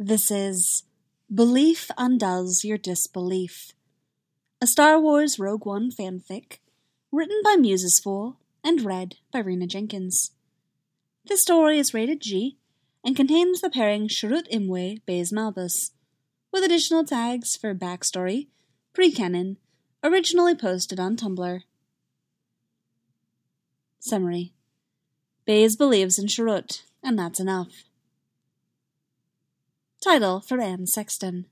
This is Belief Undoes Your Disbelief, a Star Wars Rogue One fanfic, written by Musesful and read by Rena Jenkins. This story is rated G and contains the pairing Chirrut Îmwe Baze Malbus, with additional tags for backstory, pre-canon, originally posted on Tumblr. Summary: Baze believes in Chirrut, and that's enough. Title for Anne Sexton.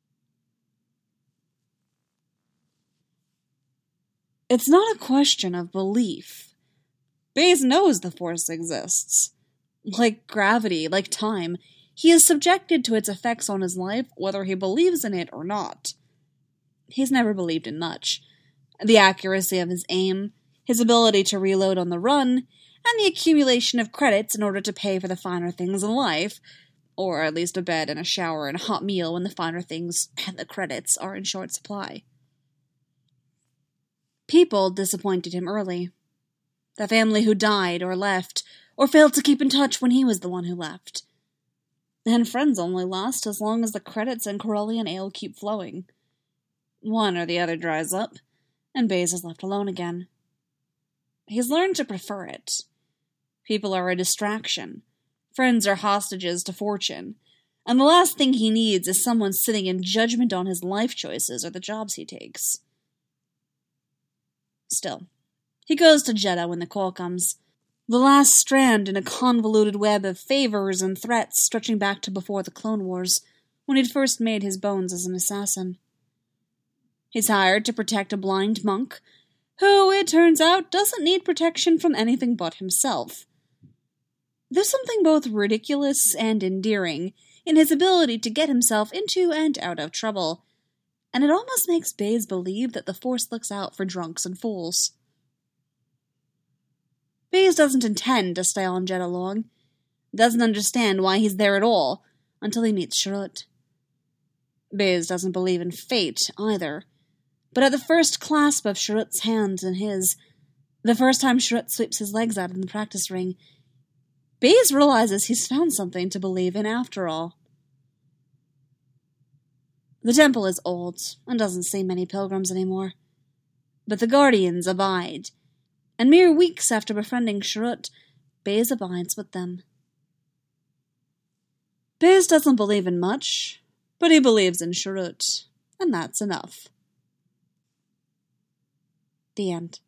It's not a question of belief. Baze knows the Force exists. Like gravity, like time, he is subjected to its effects on his life whether he believes in it or not. He's never believed in much. The accuracy of his aim, his ability to reload on the run, and the accumulation of credits in order to pay for the finer things in life, or at least a bed and a shower and a hot meal when the finer things and the credits are in short supply. People disappointed him early. The family who died or left, or failed to keep in touch when he was the one who left. And friends only last as long as the credits and Corellian ale keep flowing. One or the other dries up, and Baze is left alone again. He's learned to prefer it. People are a distraction. Friends are hostages to fortune, and the last thing he needs is someone sitting in judgment on his life choices or the jobs he takes. Still, he goes to Jedha when the call comes, the last strand in a convoluted web of favors and threats stretching back to before the Clone Wars, when he'd first made his bones as an assassin. He's hired to protect a blind monk, who, it turns out, doesn't need protection from anything but himself. There's something both ridiculous and endearing in his ability to get himself into and out of trouble, and it almost makes Baze believe that the Force looks out for drunks and fools. Baze doesn't intend to stay on Jedha long, doesn't understand why he's there at all, until he meets Chirrut. Baze doesn't believe in fate, either, but at the first clasp of Chirrut's hands in his, the first time Chirrut sweeps his legs out in the practice ring, Baze realizes he's found something to believe in after all. The temple is old and doesn't see many pilgrims anymore, but the Guardians abide, and mere weeks after befriending Chirrut, Baze abides with them. Baze doesn't believe in much, but he believes in Chirrut, and that's enough. The end.